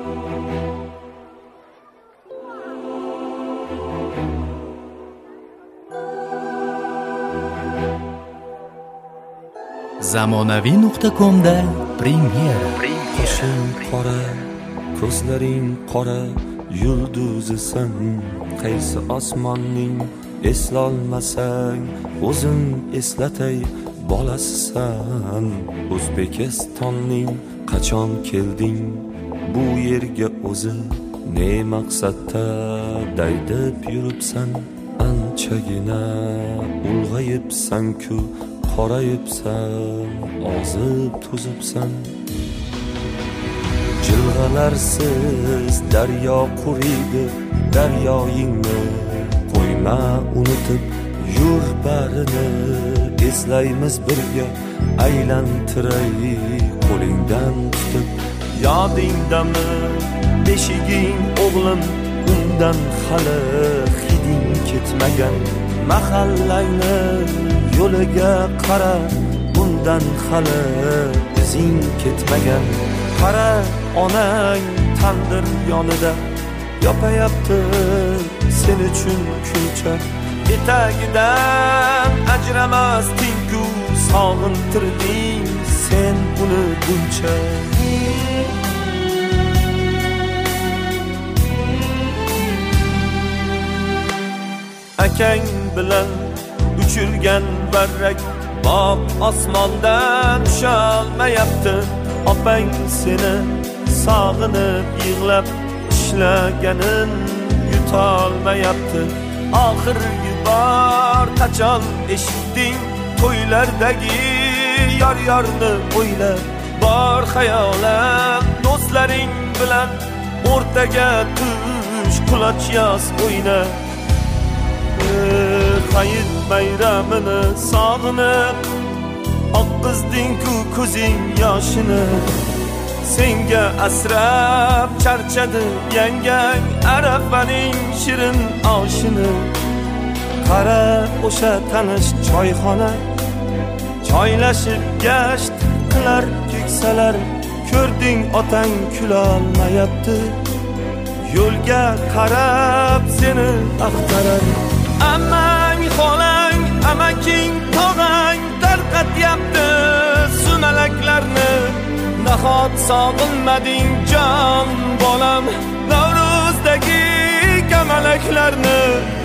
zamonaviy.com'da premyera. Qoshing qora, ko'zlaring qora, yulduzisan. Qaysi osmonning eslolmasang, o'zim eslatay, bolasisan. O'zbekistonning qachon kelding bu yerga o'zi? Ne maqsadda daydib yuribsan? Anchagina ulg'ayibsan-ku, qorayibsan, ozib to'zibsan. Jilg'alarsiz daryo quriydi, daryoyingni qo'yma unutib, yur barini eslaymiz birga, aylantiray qo'lingdan tutib. Yodingdami beshiging o'g'lim, undan hali hiding ketmagan. Mahallangni yo'liga qara, bundan hali izing ketmagan. Qara, onang tandir yonida yopayapti sen uchun kulcha. Etagidan ajramasding-ku, sog'intirding sen uni buncha. Akang bilan uchirgan barrak boq osmondan tusholmayapti. Opang seni sog'inib yig'lab ishlaganin yutolmayapti. Oxirgi bor qachon eshitding to'ylardagi yor-yorni o'ylab? Bor xayolan do'stlaring bilan o'rtaga tush, quloch yoz o'yna. Hayit bayramini sog'inib oqqizding-ku ko'zing yoshini. Senga asrab charchadi yangang arafaning shirin oshini. Qara, o'sha tanish choyxona choylashib gasht qilar keksalar. Ko'rding otang kulolmayapti, yo'lga qarab seni axtarar. Ammang, xolang, amaking, tog'ang tarqatyapti sumalaklarni. Nahot sog'inmading jon bolam Navro'zdagi kamalaklarni?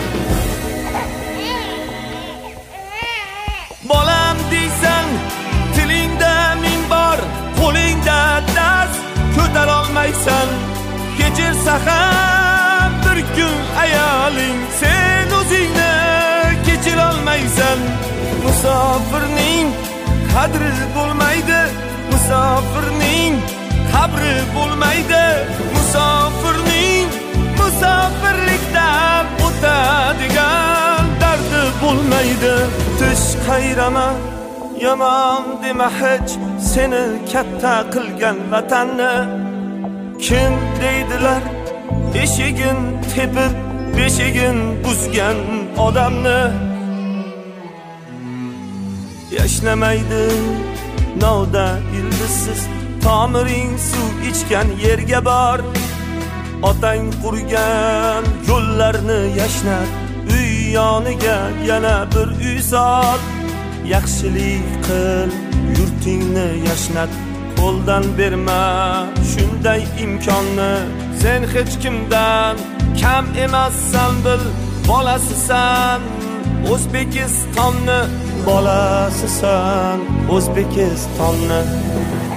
Bolam deysan, tilingda ming bor, qo'lingda dast ko'tarolmaysan. Kechirsa ham bir kun ayoling, sen o'zingni kechirolmaysan. Musofirning qadri bo'lmaydi, musofirning qabri bo'lmaydi. Musofirning musofirlikdan o'tadigan dardi bo'lmaydi. Tish qayrama, yomon dema hech seni katta qilgan vatanni. Kim deydilar eshigin tepib beshigin buzgan odamni? Yashnamaydi novda ildizsiz, tomiring suv ichgan yerga bor. Otang qurgan yo'llarni yashnat, uy yoniga yana bir uy sol. Yaxshilik qil, yurtingni yashnat, qo'ldan berma shunday imkonni. Sen hech kimdan kam emassan, bil, bolasisan O'zbekistonni, bolasisan O'zbekistonni.